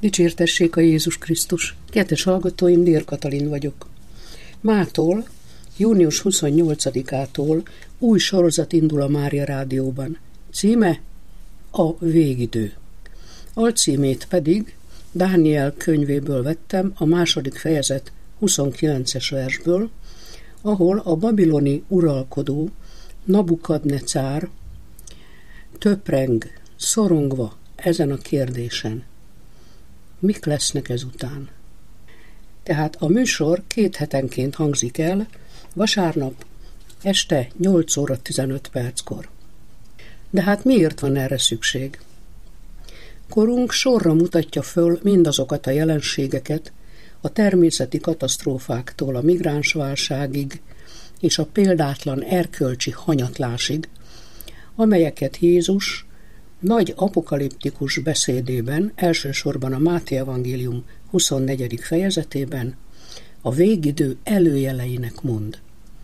Dicsértessék a Jézus Krisztus! Kedves hallgatóim, Dér Katalin vagyok. Mától, június 28-ától új sorozat indul a Mária Rádióban. Címe a Végidő. Alcímét pedig Dániel könyvéből vettem, a 2. fejezet 29-es versből, ahol a babiloni uralkodó Nabukadnecár töpreng, szorongva ezen a kérdésen. Mik lesznek ezután? Tehát a műsor 2 hetenként hangzik el, vasárnap este 8 óra 15 perckor. De hát miért van erre szükség? Korunk sorra mutatja föl mindazokat a jelenségeket, a természeti katasztrófáktól a migránsválságig és a példátlan erkölcsi hanyatlásig, amelyeket Jézus nagy apokaliptikus beszédében, elsősorban a Máté evangélium 24. fejezetében a végidő előjeleinek mond.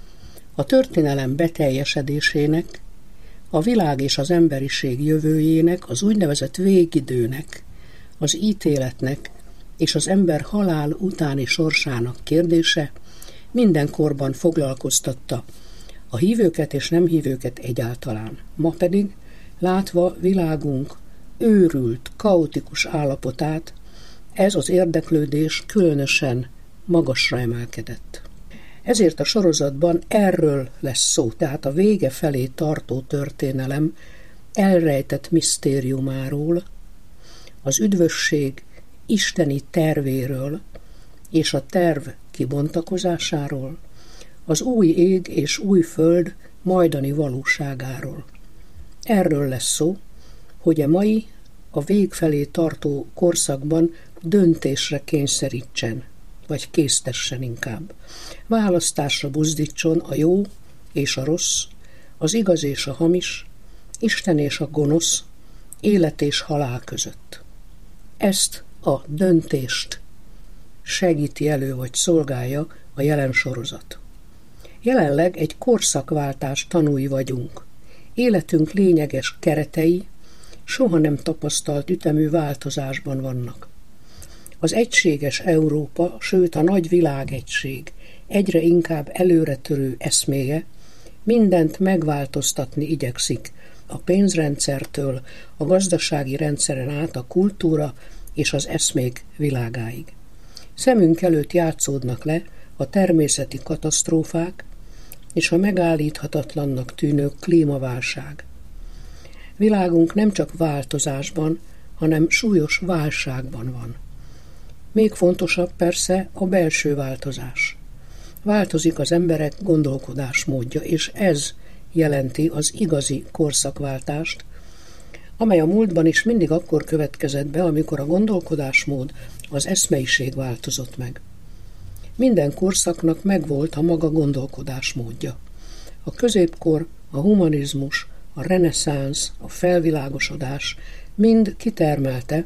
A történelem beteljesedésének, a világ és az emberiség jövőjének, az úgynevezett végidőnek, az ítéletnek és az ember halál utáni sorsának kérdése mindenkorban foglalkoztatta a hívőket és nem hívőket egyáltalán. Ma pedig, látva világunk őrült, kaotikus állapotát, ez az érdeklődés különösen magasra emelkedett. Ezért a sorozatban erről lesz szó, tehát a vége felé tartó történelem elrejtett misztériumáról, az üdvösség isteni tervéről és a terv kibontakozásáról, az új ég és új föld majdani valóságáról. Erről lesz szó, hogy a mai, a vég felé tartó korszakban döntésre kényszerítsen, vagy késztessen inkább. Választásra buzdítson a jó és a rossz, az igaz és a hamis, Isten és a gonosz, élet és halál között. Ezt a döntést segíti elő vagy szolgálja a jelen sorozat. Jelenleg egy korszakváltás tanúi vagyunk. Életünk lényeges keretei soha nem tapasztalt ütemű változásban vannak. Az egységes Európa, sőt a nagy világegység egyre inkább előretörő eszméje mindent megváltoztatni igyekszik, a pénzrendszertől, a gazdasági rendszeren át a kultúra és az eszmék világáig. Szemünk előtt játszódnak le a természeti katasztrófák és a megállíthatatlannak tűnő klímaválság. Világunk nem csak változásban, hanem súlyos válságban van. Még fontosabb persze a belső változás. Változik az emberek gondolkodásmódja, és ez jelenti az igazi korszakváltást, amely a múltban is mindig akkor következett be, amikor a gondolkodásmód, az eszmeiség változott meg. Minden korszaknak megvolt a maga gondolkodásmódja. A középkor, a humanizmus, a reneszánsz, a felvilágosodás mind kitermelte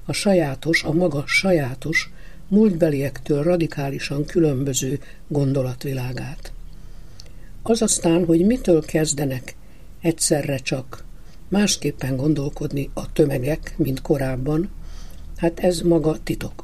a maga sajátos, múltbeliektől radikálisan különböző gondolatvilágát. Az aztán, hogy mitől kezdenek egyszerre csak másképpen gondolkodni a tömegek, mint korábban, hát ez maga titok.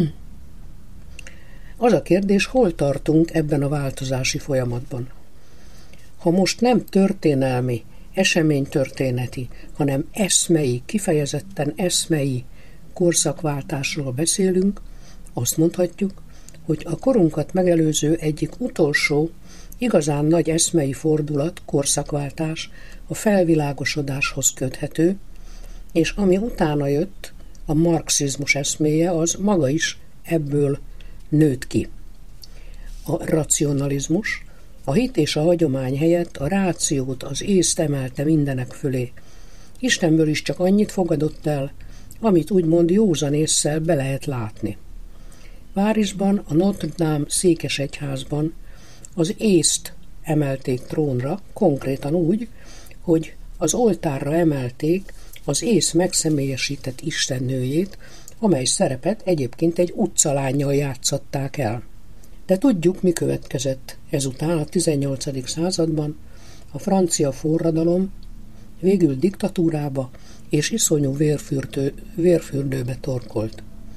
Az a kérdés, hol tartunk ebben a változási folyamatban. Ha most nem történelmi, eseménytörténeti, hanem eszmei, kifejezetten eszmei korszakváltásról beszélünk, azt mondhatjuk, hogy a korunkat megelőző egyik utolsó, igazán nagy eszmei fordulat, korszakváltás a felvilágosodáshoz köthető, és ami utána jött, a marxizmus eszméje, az maga is ebből nőtt ki. A racionalizmus, a hit és a hagyomány helyett a rációt, az észt emelte mindenek fölé. Istenből is csak annyit fogadott el, amit úgymond józan ésszel be lehet látni. Párizsban, a Notre Dame székesegyházban az észt emelték trónra, konkrétan úgy, hogy az oltárra emelték az ész megszemélyesített istennőjét, amely szerepet egyébként egy utcalánnyal játszották el. De tudjuk, mi következett ezután a 18. században. A francia forradalom végül diktatúrába és iszonyú vérfürdőbe torkolt.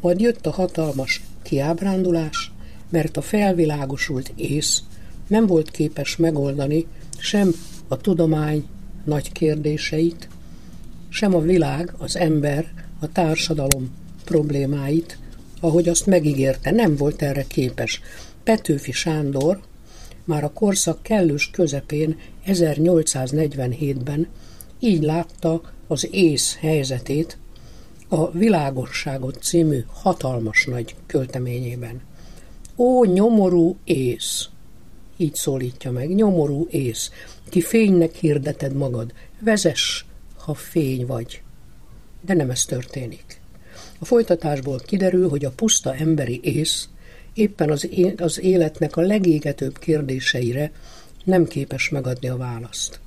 Majd jött a hatalmas kiábrándulás, mert a felvilágosult ész nem volt képes megoldani sem a tudomány nagy kérdéseit, sem a világ, az ember, a társadalom problémáit, ahogy azt megígérte, nem volt erre képes. Petőfi Sándor már a korszak kellős közepén 1847-ben így látta az ész helyzetét a Világosságot című hatalmas nagy költeményében. Ó, nyomorú ész! Így szólítja meg, nyomorú ész, ki fénynek hirdeted magad, vezess, ha fény vagy. De nem ez történik. A folytatásból kiderül, hogy a puszta emberi ész éppen az életnek a legégetőbb kérdéseire nem képes megadni a választ.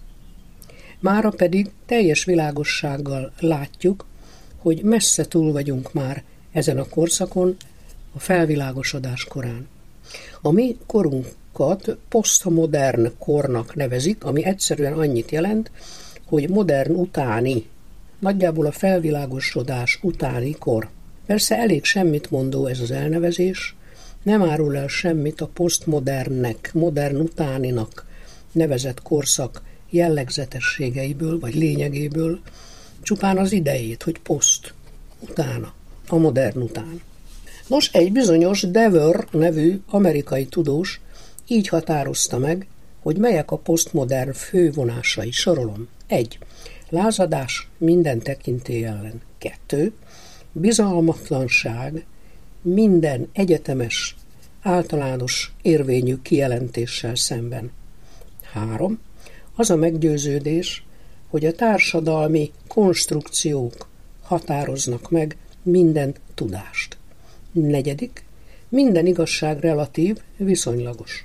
Mára pedig teljes világossággal látjuk, hogy messze túl vagyunk már ezen a korszakon, a felvilágosodás korán. A mi korunkat posztmodern kornak nevezik, ami egyszerűen annyit jelent, hogy modern utáni, nagyjából a felvilágosodás utáni kor. Persze elég semmit mondó ez az elnevezés, nem árul el semmit a posztmodernnek, modern utáninak nevezett korszak jellegzetességeiből vagy lényegéből, csupán az idejét, hogy poszt, utána, a modern után. Nos, egy bizonyos Dever nevű amerikai tudós így határozta meg, hogy melyek a posztmodern fővonásai. Sorolom. 1. Lázadás minden tekintély ellen. 2. Bizalmatlanság minden egyetemes, általános érvényű kijelentéssel szemben. 3. Az a meggyőződés, hogy a társadalmi konstrukciók határoznak meg minden tudást. 4. Minden igazság relatív, viszonylagos.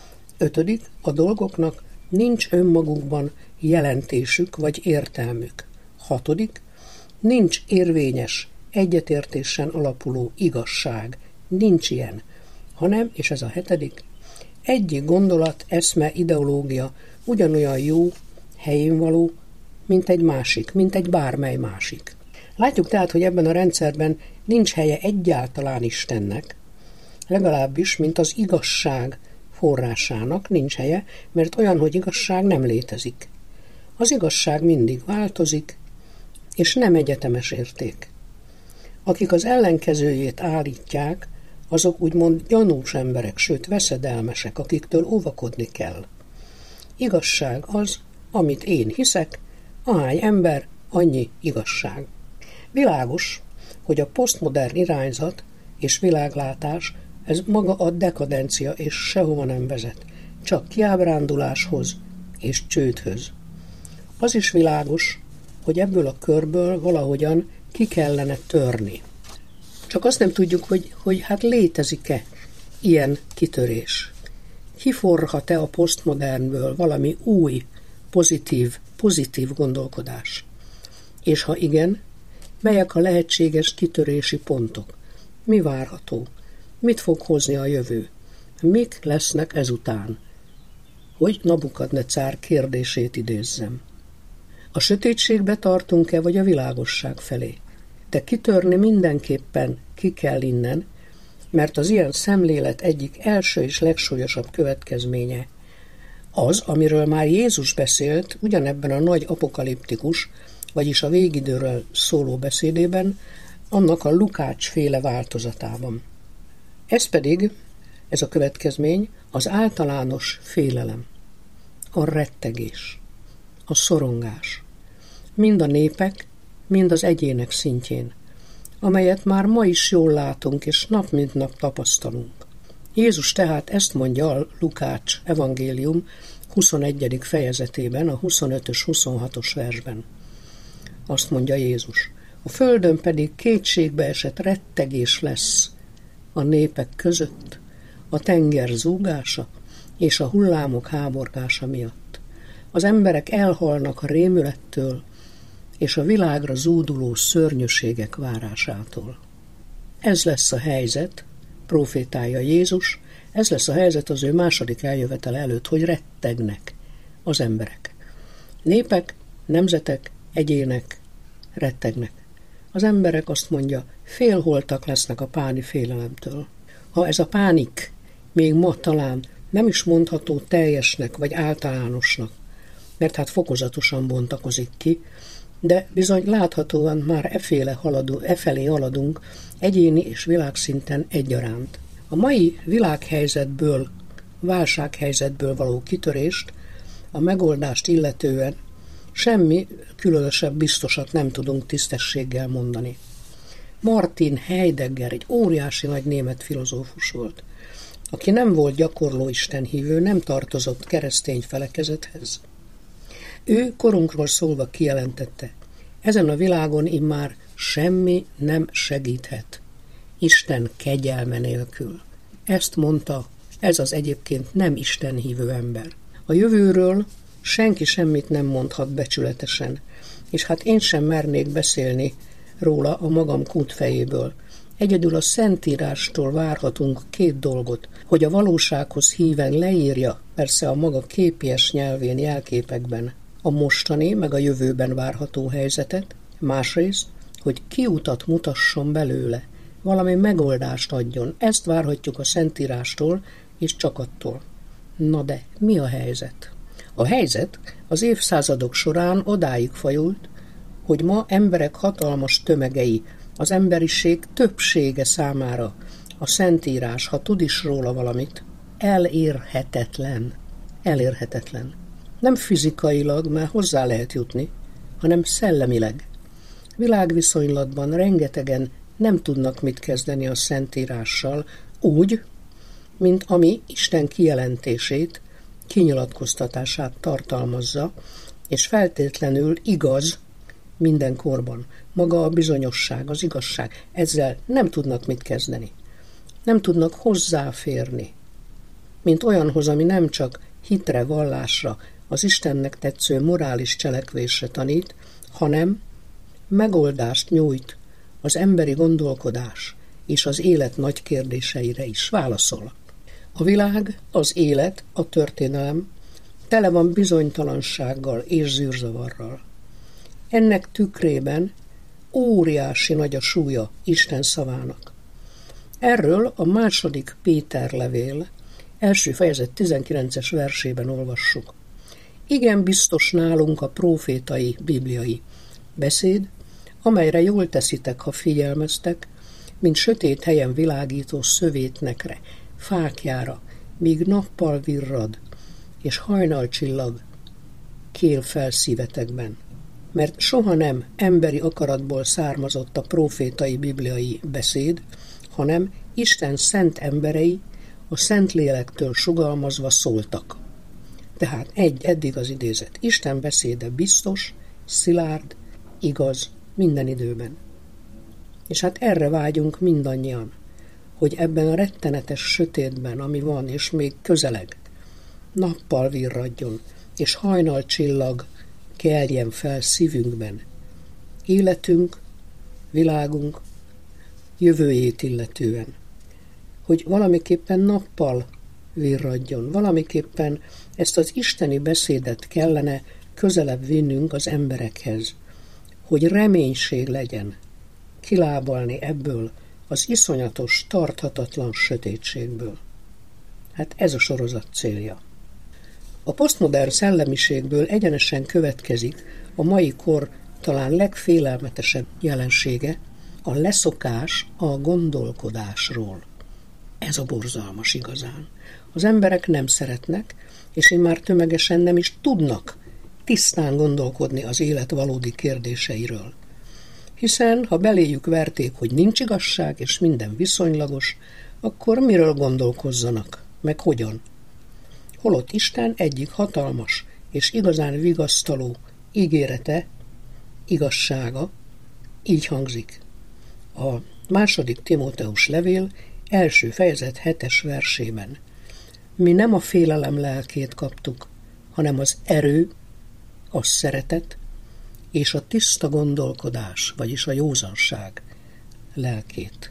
5. A dolgoknak nincs önmagukban jelentésük vagy értelmük. 6. Nincs érvényes, egyetértésen alapuló igazság. Nincs ilyen, hanem, és ez a 7. Egyik gondolat, eszme, ideológia ugyanolyan jó, helyén való, mint egy másik, mint egy bármely másik. Látjuk tehát, hogy ebben a rendszerben nincs helye egyáltalán Istennek, legalábbis, mint az igazság forrásának nincs helye, mert olyan, hogy igazság nem létezik. Az igazság mindig változik, és nem egyetemes érték. Akik az ellenkezőjét állítják, azok úgymond gyanús emberek, sőt veszedelmesek, akiktől óvakodni kell. Igazság az, amit én hiszek, ahány ember, annyi igazság. Világos, hogy a posztmodern irányzat és világlátás, ez maga a dekadencia és sehova nem vezet, csak kiábránduláshoz és csődhöz. Az is világos, hogy ebből a körből valahogyan ki kellene törni. Csak azt nem tudjuk, hogy hát létezik-e ilyen kitörés. Kiforrhat-e a posztmodernből valami új, pozitív gondolkodás? És ha igen, melyek a lehetséges kitörési pontok? Mi várható? Mit fog hozni a jövő? Mik lesznek ezután? Hogy Nabukadnecár kérdését idézzem. A sötétségbe tartunk-e, vagy a világosság felé? De kitörni mindenképpen ki kell innen, mert az ilyen szemlélet egyik első és legsúlyosabb következménye az, amiről már Jézus beszélt ugyanebben a nagy apokaliptikus, vagyis a végidőről szóló beszédében, annak a Lukács-féle változatában. Ez a következmény az általános félelem, a rettegés, a szorongás, mind a népek, mind az egyének szintjén, amelyet már ma is jól látunk és nap mint nap tapasztalunk. Jézus tehát ezt mondja a Lukács evangélium 21. fejezetében, a 25-ös, 26-os versben. Azt mondja Jézus, a földön pedig kétségbe esett rettegés lesz a népek között, a tenger zúgása és a hullámok háborgása miatt. Az emberek elhalnak a rémülettől és a világra zúduló szörnyűségek várásától. Ez lesz a helyzet, profétálja Jézus, ez lesz a helyzet az ő második eljövetele előtt, hogy rettegnek az emberek. Népek, nemzetek, egyének rettegnek. Az emberek, azt mondja, félholtak lesznek a páni félelemtől. Ha ez a pánik még ma talán nem is mondható teljesnek vagy általánosnak, mert hát fokozatosan bontakozik ki, de bizony láthatóan már efelé haladunk egyéni és világszinten egyaránt. A mai világhelyzetből, válsághelyzetből való kitörést, a megoldást illetően semmi különösebb biztosat nem tudunk tisztességgel mondani. Martin Heidegger egy óriási nagy német filozófus volt, aki nem volt gyakorló istenhívő, nem tartozott keresztény felekezethez. Ő korunkról szólva kijelentette, ezen a világon immár semmi nem segíthet Isten kegyelme nélkül. Ezt mondta ez az egyébként nem istenhívő ember. A jövőről senki semmit nem mondhat becsületesen, és hát én sem mernék beszélni róla a magam kútfejéből. Egyedül a Szentírástól várhatunk 2 dolgot, hogy a valósághoz híven leírja, persze a maga képies nyelvén, jelképekben, a mostani meg a jövőben várható helyzetet, másrészt, hogy kiutat mutasson belőle, valami megoldást adjon. Ezt várhatjuk a Szentírástól, és csak attól. Na de, mi a helyzet? A helyzet az évszázadok során odáig fajult, hogy ma emberek hatalmas tömegei, az emberiség többsége számára a Szentírás, ha tud is róla valamit, elérhetetlen. Elérhetetlen. Nem fizikailag, mert hozzá lehet jutni, hanem szellemileg. Világviszonylatban rengetegen nem tudnak mit kezdeni a Szentírással úgy, mint ami Isten kijelentését, kinyilatkoztatását tartalmazza, és feltétlenül igaz mindenkorban. Maga a bizonyosság, az igazság. Ezzel nem tudnak mit kezdeni. Nem tudnak hozzáférni, mint olyanhoz, ami nem csak hitre, vallásra, az Istennek tetsző morális cselekvésre tanít, hanem megoldást nyújt az emberi gondolkodás és az élet nagy kérdéseire is válaszol. A világ, az élet, a történelem tele van bizonytalansággal és zűrzavarral. Ennek tükrében óriási nagy a súlya Isten szavának. Erről a 2. Péter levél első fejezet 19. versében olvassuk. Igen biztos nálunk a prófétai, bibliai beszéd, amelyre jól teszitek, ha figyelmeztek, mint sötét helyen világító szövétnekre, fákjára, míg nappal virrad, és hajnalcsillag kél fel szívetekben. Mert soha nem emberi akaratból származott a prófétai bibliai beszéd, hanem Isten szent emberei a Szentlélektől sugalmazva szóltak. Tehát eddig az idézet. Isten beszéde biztos, szilárd, igaz minden időben. És hát erre vágyunk mindannyian, hogy ebben a rettenetes sötétben, ami van, és még közeleg, nappal virradjon, és hajnalcsillag keljen fel szívünkben. Életünk, világunk jövőjét illetően. Hogy valamiképpen nappal virradjon, valamiképpen ezt az isteni beszédet kellene közelebb vinnünk az emberekhez, hogy reménység legyen kilábalni ebből az iszonyatos, tarthatatlan sötétségből. Hát ez a sorozat célja. A posztmodern szellemiségből egyenesen következik a mai kor talán legfélelmetesebb jelensége, a leszokás a gondolkodásról. Ez a borzalmas igazán. Az emberek nem szeretnek, és immár tömegesen nem is tudnak tisztán gondolkodni az élet valódi kérdéseiről. Hiszen, ha beléjük verték, hogy nincs igazság, és minden viszonylagos, akkor miről gondolkozzanak, meg hogyan? Holott Isten egyik hatalmas és igazán vigasztaló ígérete, igazsága így hangzik. A 2. Timóteus levél első fejezet 7. versében. Mi nem a félelem lelkét kaptuk, hanem az erő, a szeretet és a tiszta gondolkodás, vagyis a józanság lelkét.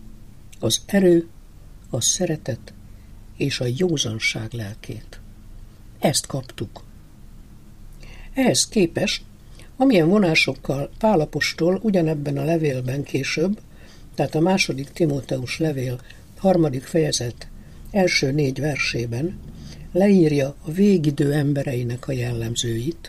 Az erő, a szeretet és a józanság lelkét. Ezt kaptuk. Ehhez képest Amilyen vonásokkal Pál apostol ugyanebben a levélben később, tehát a 2. Timóteus levél 3. fejezet első 4 versében leírja a végidő embereinek a jellemzőit,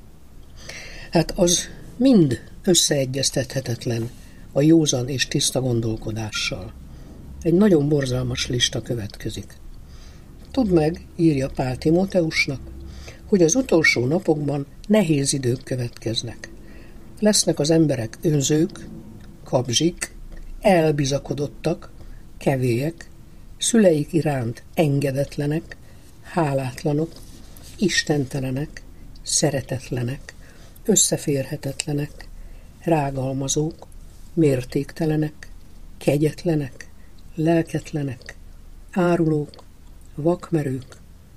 hát az mind összeegyeztethetetlen a józan és tiszta gondolkodással. Egy nagyon borzalmas lista következik. Tudd meg, írja Pál Timóteusnak, hogy az utolsó napokban nehéz idők következnek. Lesznek az emberek önzők, kabzsik, elbizakodottak, kevélyek, szüleik iránt engedetlenek, hálátlanok, istentelenek, szeretetlenek, összeférhetetlenek, rágalmazók, mértéktelenek, kegyetlenek, lelketlenek, árulók, vakmerők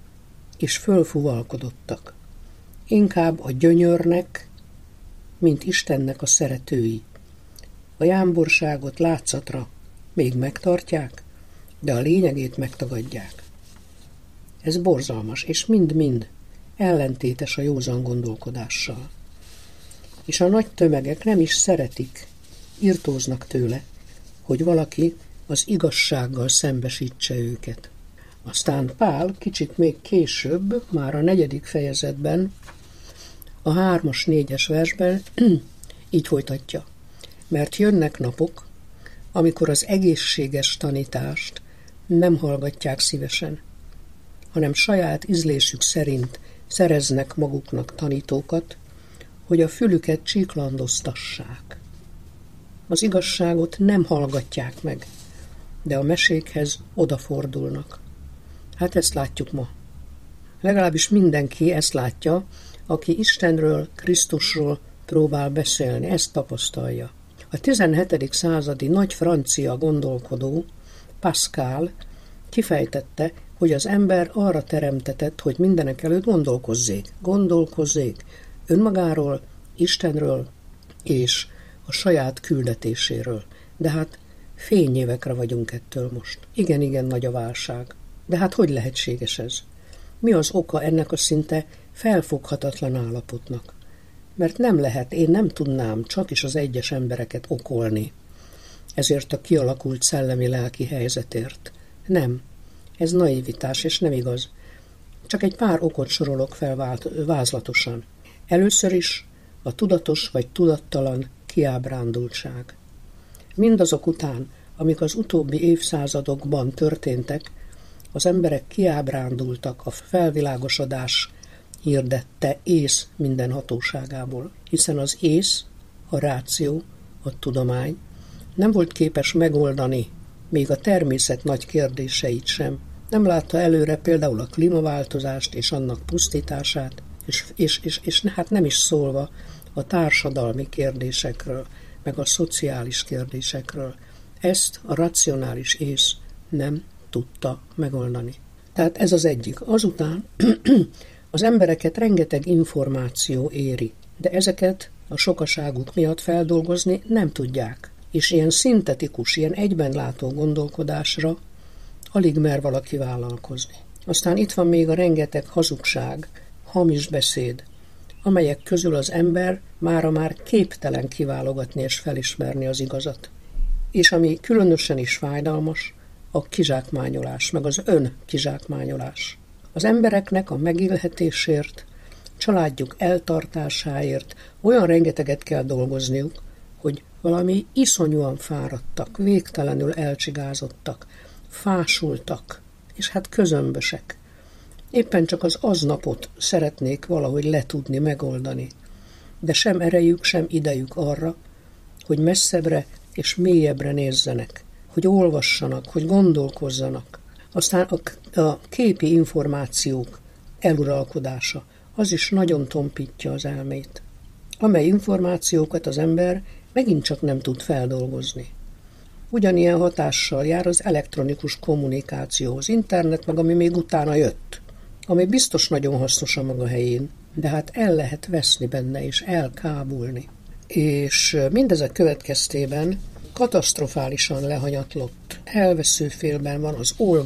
és fölfuvalkodottak. Inkább a gyönyörnek, mint Istennek a szeretői. A jámborságot látszatra még megtartják, de a lényegét megtagadják. Ez borzalmas, és mind-mind ellentétes a józan gondolkodással. És a nagy tömegek nem is szeretik, irtóznak tőle, hogy valaki az igazsággal szembesítse őket. Aztán Pál kicsit még később, már a 4. fejezetben, a 3-as, 4-es versben így folytatja. Mert jönnek napok, amikor az egészséges tanítást nem hallgatják szívesen, hanem saját ízlésük szerint szereznek maguknak tanítókat, hogy a fülüket csíklandoztassák. Az igazságot nem hallgatják meg, de a mesékhez odafordulnak. Hát ezt látjuk ma. Legalábbis mindenki ezt látja, aki Istenről, Krisztusról próbál beszélni, ezt tapasztalja. A 17. századi nagy francia gondolkodó, Pascal, kifejtette, hogy az ember arra teremtetett, hogy mindenek előtt gondolkozzék önmagáról, Istenről és a saját küldetéséről. De hát fényévekre vagyunk ettől most. Igen, nagy a válság. De hát hogy lehetséges ez? Mi az oka ennek a szinte felfoghatatlan állapotnak? Mert nem lehet, én nem tudnám csak is az egyes embereket okolni. Ezért a kialakult szellemi-lelki helyzetért. Nem. Ez naivitás, és nem igaz. Csak egy pár okot sorolok fel vázlatosan. Először is a tudatos vagy tudattalan kiábrándultság. Mindazok után, amik az utóbbi évszázadokban történtek, az emberek kiábrándultak a felvilágosodás hirdette ész minden hatóságából, hiszen az ész, a ráció, a tudomány nem volt képes megoldani még a természet nagy kérdéseit sem. Nem látta előre például a klímaváltozást és annak pusztítását, és hát nem is szólva a társadalmi kérdésekről, meg a szociális kérdésekről. Ezt a racionális ész nem tudta megoldani. Tehát ez az egyik. Azután az embereket rengeteg információ éri, de ezeket a sokaságuk miatt feldolgozni nem tudják. És ilyen szintetikus, ilyen egyben látó gondolkodásra alig mer valaki vállalkozni. Aztán itt van még a rengeteg hazugság, hamis beszéd, amelyek közül az ember mára már képtelen kiválogatni és felismerni az igazat. És ami különösen is fájdalmas, a kizsákmányolás, meg az önkizsákmányolás. Az embereknek a megélhetésért, családjuk eltartásáért olyan rengeteget kell dolgozniuk, hogy valami iszonyúan fáradtak, végtelenül elcsigázottak, fásultak, és hát közömbösek. Éppen csak az aznapot szeretnék valahogy letudni, megoldani. De sem erejük, sem idejük arra, hogy messzebbre és mélyebbre nézzenek, hogy olvassanak, hogy gondolkozzanak. Aztán a képi információk eluralkodása, az is nagyon tompítja az elmét, amely információkat az ember megint csak nem tud feldolgozni. Ugyanilyen hatással jár az elektronikus kommunikáció, az internet, meg ami még utána jött, ami biztos nagyon hasznos a maga helyén, de hát el lehet veszni benne és elkábulni. És mindezek következtében katasztrofálisan lehanyatlott, elveszőfélben van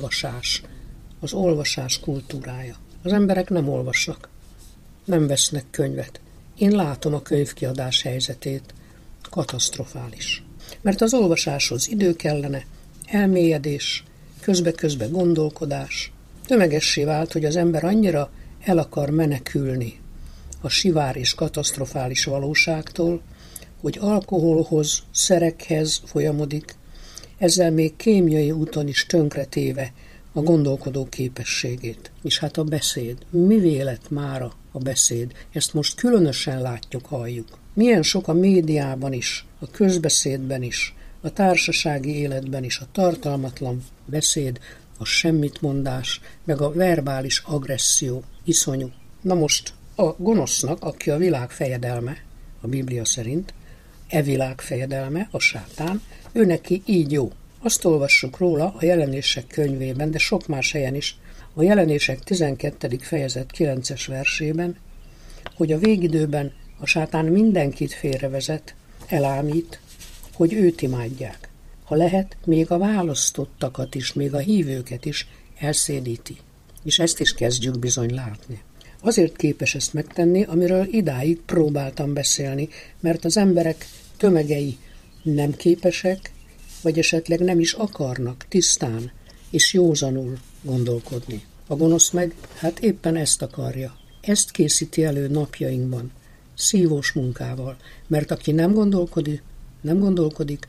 az olvasás kultúrája. Az emberek nem olvasnak, nem vesznek könyvet, Én látom a könyvkiadás helyzetét. Katasztrofális. Mert az olvasáshoz idő kellene, elmélyedés, közbe-közbe gondolkodás. Tömegessé vált, hogy az ember annyira el akar menekülni a sivár és katasztrofális valóságtól, hogy alkoholhoz, szerekhez folyamodik, ezzel még kémiai úton is tönkretéve a gondolkodó képességét. És hát a beszéd. Mivé lett mára a beszéd? Ezt most különösen látjuk, halljuk. Milyen sok a médiában is, a közbeszédben is, a társasági életben is a tartalmatlan beszéd, a semmitmondás, meg a verbális agresszió iszonyú. Na most a gonosznak, aki a világ fejedelme, a Biblia szerint, világ fejedelme, a sátán, ő neki így jó. Azt olvassuk róla a Jelenések könyvében, de sok más helyen is, a Jelenések 12. fejezet 9-es versében, hogy a végidőben a sátán mindenkit félrevezet, elámít, hogy őt imádják. Ha lehet, még a választottakat is, még a hívőket is elszédíti. És ezt is kezdjük bizony látni. Azért képes ezt megtenni, amiről idáig próbáltam beszélni, mert az emberek tömegei nem képesek, vagy esetleg nem is akarnak tisztán és józanul gondolkodni. A gonosz meg hát éppen ezt akarja. Ezt készíti elő napjainkban, szívós munkával, mert aki nem gondolkodik,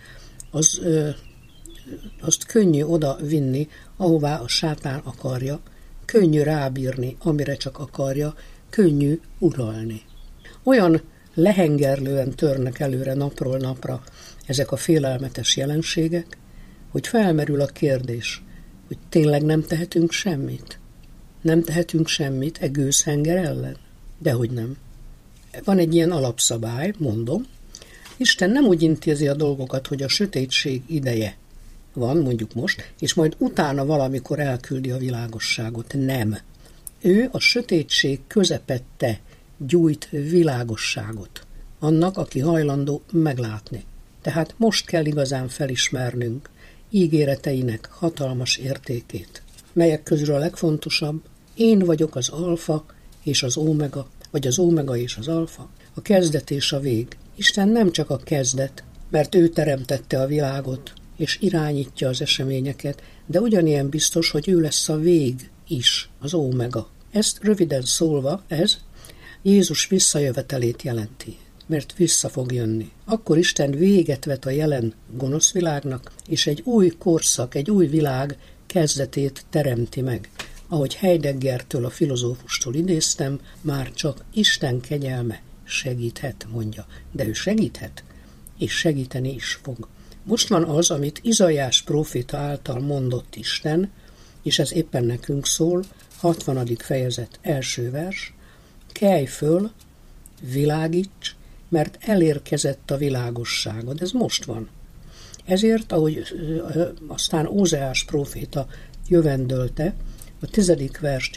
azt könnyű oda vinni, ahová a sátán akarja, könnyű rábírni, amire csak akarja, könnyű uralni. Olyan lehengerlően törnek előre napról napra ezek a félelmetes jelenségek, hogy felmerül a kérdés, hogy tényleg nem tehetünk semmit? Nem tehetünk semmit e gőzhenger ellen? Dehogy nem. Van egy ilyen alapszabály, mondom, Isten nem úgy intézi a dolgokat, hogy a sötétség ideje van, mondjuk most, és majd utána valamikor elküldi a világosságot. Nem. Ő a sötétség közepette gyújt világosságot annak, aki hajlandó meglátni. Tehát most kell igazán felismernünk ígéreteinek hatalmas értékét, melyek közül a legfontosabb: én vagyok az alfa és az omega, vagy az omega és az alfa, a kezdet és a vég. Isten nem csak a kezdet, mert ő teremtette a világot, és irányítja az eseményeket, de ugyanilyen biztos, hogy ő lesz a vég is, az omega. Ezt röviden szólva, ez Jézus visszajövetelét jelenti, mert vissza fog jönni. Akkor Isten véget vet a jelen gonosz világnak, és egy új korszak, egy új világ kezdetét teremti meg. Ahogy Heideggertől, a filozófustól idéztem, már csak Isten kegyelme segíthet, mondja. De ő segíthet, és segíteni is fog. Most van az, amit Izaiás próféta által mondott Isten, és ez éppen nekünk szól, 60. fejezet első vers: kelj föl, világíts, mert elérkezett a világosságod. Ez most van. Ezért, ahogy aztán Ózeás próféta jövendölte, a 10. vers,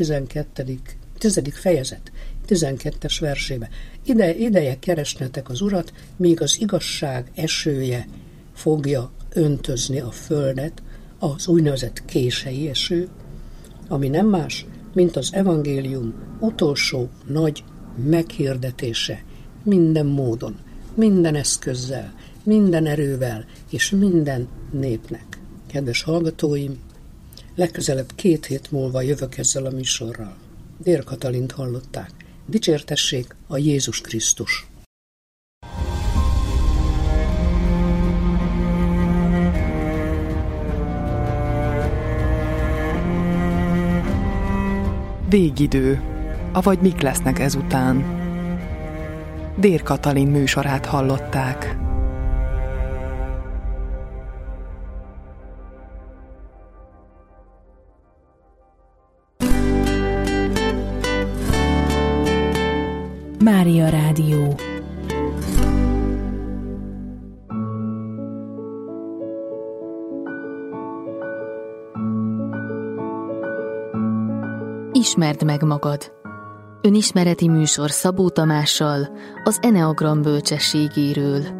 10. fejezet 12. versébe: ideje keresnetek az Urat, míg az igazság esője fogja öntözni a földet, az úgynevezett kései eső, ami nem más, mint az evangélium utolsó nagy meghirdetése minden módon, minden eszközzel, minden erővel és minden népnek. Kedves hallgatóim, legközelebb 2 hét múlva jövök ezzel a műsorral. Dér Katalint hallották. Dicsértessék a Jézus Krisztus! Végidő, avagy mik lesznek ezután. Dér Katalin műsorát hallották. Mária Rádió. Ismerd meg magad. Önismereti műsor Szabó Tamással, az Eneagram bölcsességéről.